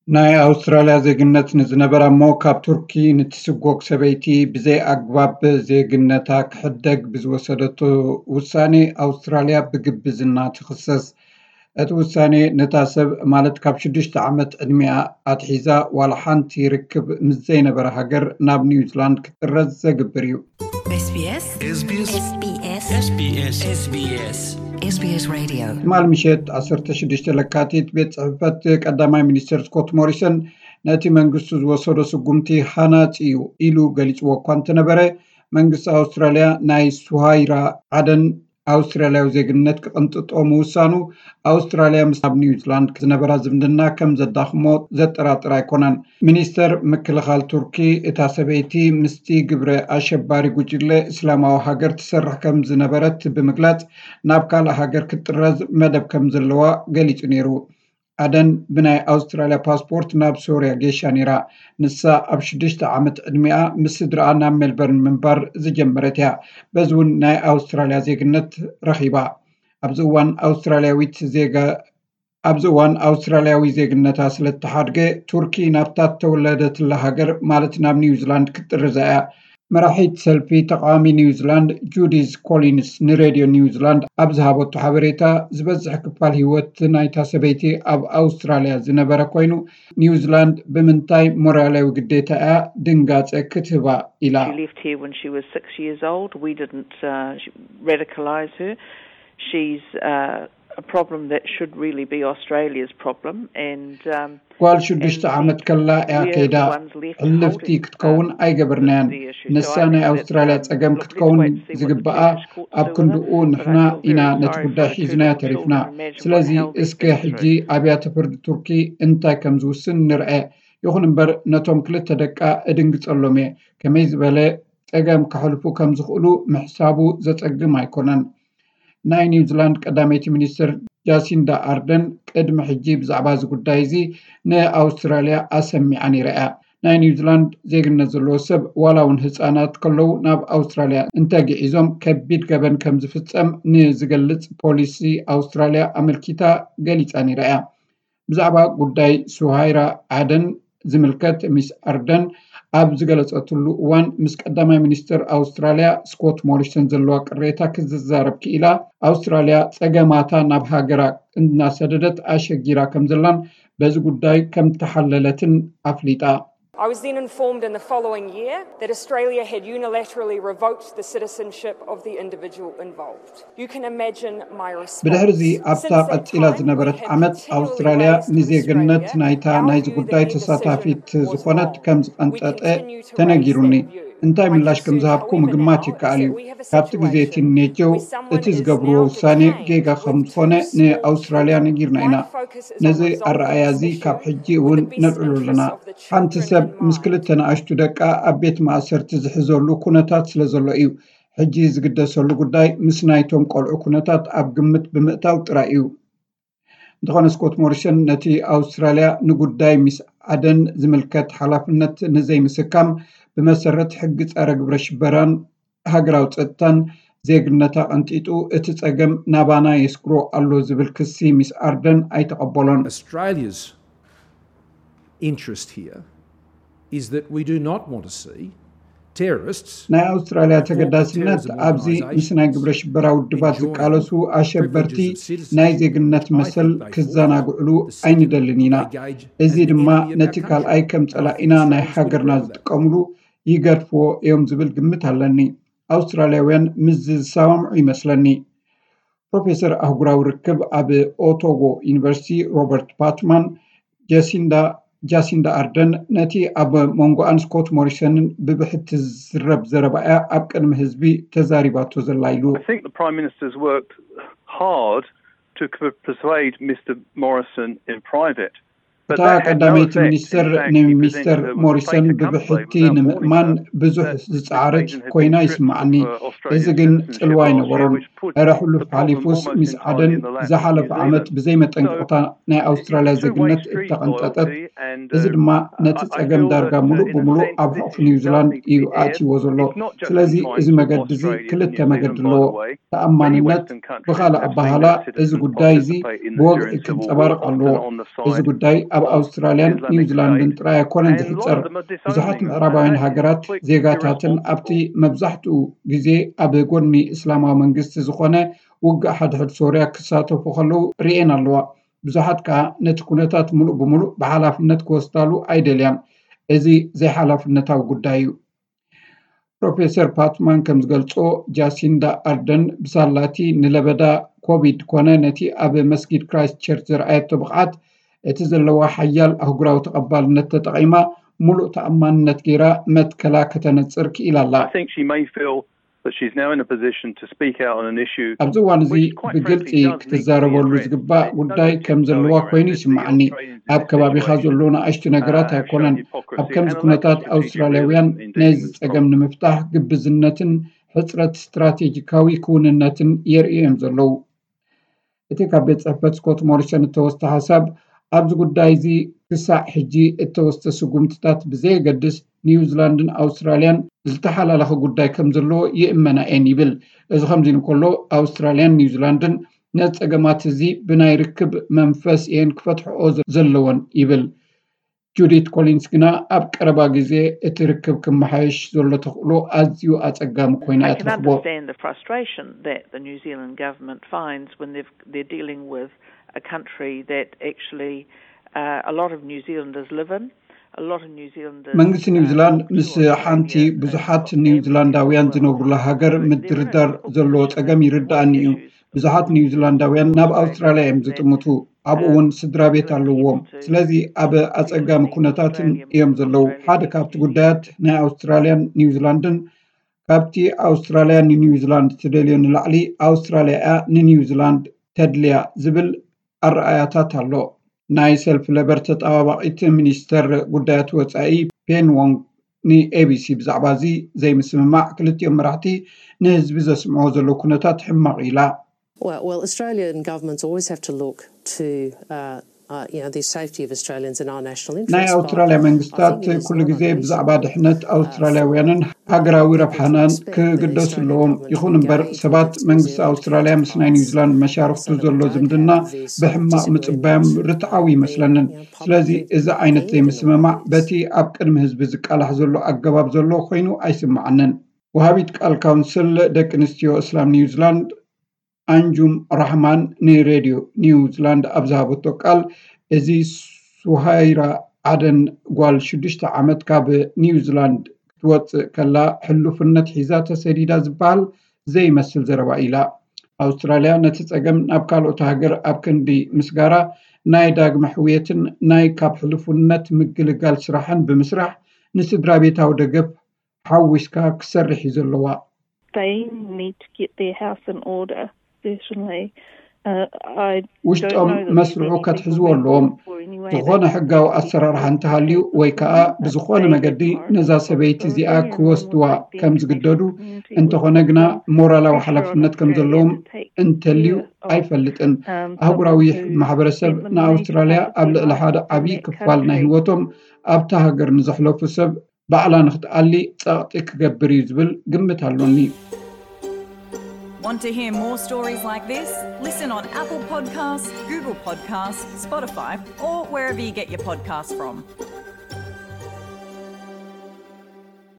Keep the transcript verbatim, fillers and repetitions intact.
ናይ ኣውስትራልያ ዜግነት ንዝነበራ እሞ ካብ ቱርኪ ንትስጎግ ሰበይቲ ብዘይ ኣግባብ ዜግነታ ክሕደግ ብዝወሰደቶ ውሳኔ ኣውስትራልያ ብግብዝና ትኽሰስ። እቲ ውሳኔ ነታ ሰብ ማለት ካብ ሽዱሽተ ዓመት ዕድሜኣ ኣትሒዛ ዋላ ሓንቲ ርክብ ምስ ዘይነበረ ሃገር ናብ ኒውዚላንድ ክትጥረዝ ዘግብር እዩ። ትማል ምሸት ዓሰርተ ሽዱሽተ ለካቲት ቤት ጽሕፈት ቀዳማይ ሚኒስትር ስኮት ሞሪሰን ነቲ መንግስቱ ዝወሰዶ ስጉምቲ ሃናፂ እዩ ኢሉ ገሊጽዎ እኳ እንተነበረ መንግስቲ ኣውስትራልያ ናይ ሱሃይራ ዓደን ኣውስትራልያዊ ዜግነት ክቕንጥጦ ምውሳኑ ኣውስትራልያ ምስ ናብ ኒውዚላንድ ዝነበራ ዝምድና ከም ዘዳኽሞ ዘጠራጥር ኣይኮነን። ሚኒስተር ምክልኻል ቱርኪ እታ ሰበይቲ ምስቲ ግብረ ኣሸባሪ ጉጅለ እስላማዊ ሃገር ትሰርሕ ከም ዝነበረት ብምግላጽ ናብ ካልእ ሃገር ክትጥረዝ መደብ ከም ዘለዋ ገሊጹ ነይሩ። ዓደን ብናይ ኣውስትራልያ ፓስፖርት ናብ ሶርያ ጌሻ ነይራ። ንሳ ኣብ ሽዱሽተ ዓመት ዕድሜኣ ምስ ስድራኣ ናብ ሜልበርን ምንባር ዝጀመረት እያ። በዚ እውን ናይ ኣውስትራልያ ዜግነት ረኺባ። ኣብዚ እዋን ኣውስትራልያዊት ዜጋ ኣብዚ እዋን ኣውስትራልያዊ ዜግነታ ስለተሓድገ ቱርኪ ናብታ ተወለደትላ ሃገር ማለት ናብ ኒውዚላንድ ክትጥርዛ እያ። መራሒት ሰልፊ ተቃዋሚ ኒውዚላንድ ጁዲስ ኮሊንስ ንሬድዮ ኒውዚላንድ ኣብ ዝሃበቶ ሓበሬታ ዝበዝሕ ክፋል ህይወት ናይታ ሰበይቲ ኣብ ኣውስትራልያ ዝነበረ ኮይኑ ኒውዚላንድ ብምንታይ ሞራላዊ ግዴታ እያ ድንጋፀ ክትህባ ኢላ a problem that should really be Australia's problem and um ጓል ሽዱሽተ ዓመት ከላ እያ ከይዳ ሕልፍቲ ክትከውን ኣይገበርናያን። ንሳ ናይ ኣውስትራልያ ፀገም ክትከውን ዝግበኣ ኣብ ክንድኡ ንሕና ኢና ነቲ ጉዳይ ሒዝናያ ተሪፍና። ስለዚ እስከ ሕጂ ኣብያተ ፍርዲ ቱርኪ እንታይ ከም ዝውስን ንርአ። ይኹን እምበር ነቶም ክልተ ደቃ እድንግፀሎም እየ ከመይ ዝበለ ፀገም ካሕልፉ ከም ዝኽእሉ ምሕሳቡ ዘፀግም ኣይኮነን። ናይ ኒውዚላንድ ቀዳመይቲ ሚኒስትር ጃሲንዳ ኣርደን ቅድሚ ሕጂ ብዛዕባ እዚ ጉዳይ እዚ ንኣውስትራልያ ኣሰሚዓ ነይራ። ናይ ኒውዚላንድ ዜግነት ዘለዎ ሰብ ዋላ እውን ህፃናት ከለዉ ናብ ኣውስትራልያ እንተጊዒዞም ከቢድ ገበን ከም ዝፍፀም ንዝገልጽ ፖሊሲ ኣውስትራልያ ኣመልኪታ ገሊፃ ነይራ። ብዛዕባ ጉዳይ ሱሃይራ ዓደን ዝምልከት ሚስ ኣርደን ኣብ ዝገለጸትሉ እዋን ምስ ቀዳማይ ሚኒስትር ኣውስትራልያ ስኮት ሞሪሰን ዘለዋ ቅሬታ ክዝዛረብ ክኢላ ኣውስትራልያ ፀገማታ ናብ ሃገራ እናሰደደት ኣሸጊራ ከም ዘላን በዚ ጉዳይ ከም ተሓለለትን ኣፍሊጣ። I was then informed in the following year that Australia had unilaterally revoked the citizenship of the individual involved. You can imagine my response. ብድሕሪ ኣብታ ቀፂላ ዝነበረት ዓመት ኣውስትራልያ ንዜግነት ናይታ ናይዚ ጉዳይ ተሳታፊት ዝኾነት ከም ዝቐንጠጠ ተነጊሩኒ። እንታይ ምላሽ ከም ዝሃብኩ ምግማት ይከኣል እዩ። ካብቲ ግዜ ቲኔጀው እቲ ዝገብርዎ ውሳኔ ጌጋ ከም ዝኾነ ንኣውስትራልያ ነጊርና ኢና። ነዚ ኣረኣያ እዚ ካብ ሕጂ እውን ነልዕሉ ኣለና። ሓንቲ ሰብ ምስ ክልተ ንኣሽቱ ደቃ ኣብ ቤት ማእሰርቲ ዝሕዘሉ ኩነታት ስለ ዘሎ እዩ። ሕጂ ዝግደሰሉ ጉዳይ ምስ ናይቶም ቆልዑ ኩነታት ኣብ ግምት ብምእታው ጥራይ እዩ። እንተኾነ ስኮት ሞሪሰን ነቲ ኣውስትራልያ ንጉዳይ ሚስ ዓደን ዝምልከት ሓላፍነት ንዘይምስካም ብመሰረት ሕጊ ፀረ ግብረ ሽበራን ሃገራዊ ፀጥታን ዜግነታ ቀንጢጡ እቲ ፀገም ናባና የስክሮ ኣሎ ዝብል ክሲ ሚስ ኣርደን ኣይተቐበሎን። Australia's interest here is that we do not want to see terrorists ናይ ኣውስትራልያ ተገዳስነት ኣብዚ ምስ ናይ ግብረ ሽበራ ውድባት ዝቃለሱ ኣሸበርቲ ናይ ዜግነት መሰል ክዘናግዕሉ ኣይንደልን ኢና። እዚ ድማ ነቲ ካልኣይ ከም ፀላኢና ናይ ሃገርና ዝጥቀምሉ ይገድፍዎ እዮም ዝብል ግምት ኣለኒ። ኣውስትራልያውያን ምስ ዝሰማምዑ ይመስለኒ። ፕሮፌሰር ኣህጉራዊ ርክብ ኣብ ኦቶጎ ዩኒቨርሲቲ ሮበርት ፓትማን ጃሲንዳ ጃሲንዳ ኣርደን ነቲ ኣብ ሞንጎኣን ስኮት ሞሪሰንን ብብሕቲ ዝረብ ዘረባያ ኣብ ቅድሚ ህዝቢ ተዛሪባቶ ዘላ ኢሉ I think the Prime Minister's worked hard to persuade Mister Morrison in private. እታ ቀዳመይቲ ሚኒስትር ንሚስተር ሞሪሰን ብብሕቲ ንምእማን ብዙሕ ዝፃዓረት ኮይና ይስማዓኒ። እዚ ግን ፅልዋ ይነበሮም። እረ ሕሉፍ ሓሊፉስ ሚስ ዓደን ዝሓለፈ ዓመት ብዘይ መጠንቅቕታ ናይ ኣውስትራልያ ዜግነት እተቐንጠጠት እዚ ድማ ነቲ ፀገም ዳርጋ ሙሉእ ብምሉእ ኣብ ሕቑፍ ኒውዚላንድ እዩ ኣትይዎ ዘሎ ስለዚ እዚ መገዲ እዚ ክልተ መገዲ ኣለዎ ተኣማንነት ብኻልእ ኣባሃላ እዚ ጉዳይ እዚ ብወግዒ ክንፀባርቕ ኣለዎ እዚ ጉዳይ ኣብ ኣውስትራልያን ኒውዚላንድን ጥራይ ኣይኮነን ዝሕፀር ብዙሓት ምዕራባውያን ሃገራት ዜጋታትን ኣብቲ መብዛሕትኡ ግዜ ኣብ ጎኒ እስላማዊ መንግስቲ ዝኾነ ውግእ ሓድሕድ ሶርያ ክሳተፉ ከለዉ ርኤን ኣለዋ ብዙሓት ከዓ ነቲ ኩነታት ሙሉእ ብምሉእ ብሓላፍነት ክወስዳሉ ኣይደልያን እዚ ዘይሓላፍነታዊ ጉዳይ እዩ ፕሮፌሰር ፓትማን ከም ዝገልጾ ጃሲንዳ ኣርደን ብሳላቲ ንለበዳ ኮቪድ ኮነ ነቲ ኣብ መስጊድ ክራይስት ቸርች ዝረኣየቶ ብቕዓት እቲ ዘለዋ ሓያል ኣህጉራዊ ተቐባልነት ተጠቒማ ሙሉእ ተኣማንነት ገይራ መትከላ ከተነፅር ክኢላ ኣላ But she's now in a position to speak out on an issue. ኣብዚ እዋን እዚ ብግልፂ ክትዛረበሉ ዝግባእ ጉዳይ ከም ዘለዋ ኮይኑ ይስማዓኒ ኣብ ከባቢኻ ዘሎ ንኣሽቱ ነገራት ኣይኮነን ኣብ ከምዚ ኩነታት ኣውስትራልያውያን ነዚ ፀገም ንምፍታሕ ግብዝነትን ሕፅረት ስትራቴጂካዊ ክውንነትን የርእዩ እዮም ዘለዉ እቲ ካብ ቤት ፅሕፈት ስኮት ሞሪሰን እተወስተ ሓሳብ ኣብዚ ጉዳይ እዚ ክሳዕ ሕጂ እተወስተ ስጉምትታት ብዘየገድስ ኒውዚላንድን ኣውስትራልያን ዝተሓላለኸ ጉዳይ ከም ዘለዎ ይእመና እየን ይብል እዚ ከምዚ ንከሎ ኣውስትራልያን ኒውዚላንድን ነዚ ፀገማት እዚ ብናይ ርክብ መንፈስ እየን ክፈትሕኦ ዘለወን ይብል ጁዲት ኮሊንስ ግና ኣብ ቀረባ ግዜ እቲ ርክብ ክመሓየሽ ዘሎ ተኽእሎ ኣዝዩ ኣፀጋሚ ኮይና እያ ትረኽቦ a country that actually uh, a lot of New Zealanders live in a lot of New Zealanders መንግስቲ ኒውዚላንድ ምስ ሓንቲ ብዙሓት ኒውዚላንዳውያን ዝነብሩላ ሃገር ምድርዳር ዘለዎ ፀገም ይርዳእኒ እዩ ብዙሓት ኒውዚላንዳውያን ናብ ኣውስትራልያ እዮም ዝጥምቱ ኣብኡ እውን ስድራ ቤት ኣለዎም ስለዚ ኣብ ኣፀጋሚ ኩነታትን እዮም ዘለዉ ሓደ ካብቲ ጉዳያት ናይ ኣውስትራልያን ኒውዚላንድን ካብቲ ኣውስትራልያ ንኒውዚላንድ ትደልዮ ንላዕሊ ኣውስትራልያ ንኒውዚላንድ ተድልያ ዝብል ኣረኣያታት ኣሎ ናይ ሰልፍ ለበር ተጠባባቂት ሚኒስተር ጉዳያት ወፃኢ ፔን ዎንግ ንኤቢሲ ብዛዕባ እዚ ዘይምስምማዕ ክልቲኦም መራሕቲ ንህዝቢ ዘስምዖ ዘሎ ኩነታት ሕማቕ ኢላ Well, well, Australian governments always have to look to uh, uh, you know the safety of Australians and our national interests. ናይ ኣውስትራልያ መንግስታት ኩሉ ግዜ ብዛዕባ ድሕነት ኣውስትራልያውያንን ሃገራዊ ረብሓናን ክግደሱ ኣለዎም ይኹን እምበር ሰባት መንግስቲ ኣውስትራልያ ምስ ናይ ኒውዚላንድ መሻርክቱ ዘሎ ዝምድና ብሕማቕ ምፅባዮም ርትዓዊ ይመስለንን ስለዚ እዚ ዓይነት ዘይምስምማዕ በቲ ኣብ ቅድሚ ህዝቢ ዝቃላሕ ዘሎ ኣገባብ ዘሎ ኮይኑ ኣይስማዓንን ወሃቢት ቃል ካውንስል ደቂ ኣንስትዮ እስላም ኒውዚላንድ አንጁም ራህማን ንሬድዮ ኒውዚላንድ ኣብዛሃበቶ ቃል እዚ ሱሃይራ ዓደን ጓል ሽዱሽተ ዓመት ካብ ኒውዚላንድ ክትወፅእ ከላ ሕሉፍነት ሒዛ ተሰዲዳ ዝበሃል ዘይመስል ዘረባ ኢላ ኣውስትራልያ ነቲ ፀገም ናብ ካልኦት ሃገር ኣብ ክንዲ ምስጋራ ናይ ዳግመ ሕውየትን ናይ ካብ ሕሉፍነት ምግልጋል ስራሕን ብምስራሕ ንስድራ ቤታዊ ደገፍ ሓዊስካ ክሰርሕ እዩ ዘለዋ They need to get their house in order. Certainly uh, I ውሽጦም መስርዑ ከትሕዝዎ ኣለዎም ዝኾነ ሕጋዊ ኣሰራርሓ እንተሃልዩ ወይ ከዓ ብዝኾነ መገዲ ነዛ ሰበይቲ እዚኣ ክወስድዋ ከም ዝግደዱ እንተኾነ ግና ሞራላዊ ሓላፍነት ከም ዘለዎም እንተልዩ ኣይፈልጥን ኣህጉራዊ ማሕበረሰብ ንኣውስትራልያ ኣብ ልዕሊ ሓደ ዓብዪ ክፋል ናይ ህይወቶም ኣብታ ሃገር ንዘሕለፉ ሰብ ባዕላ ንኽትኣሊ ፀቕጢ ክገብር እዩ ዝብል ግምት ኣሎኒ Want to hear more stories like this? Listen on Apple Podcasts, Google Podcasts, Spotify, or wherever you get your podcasts from.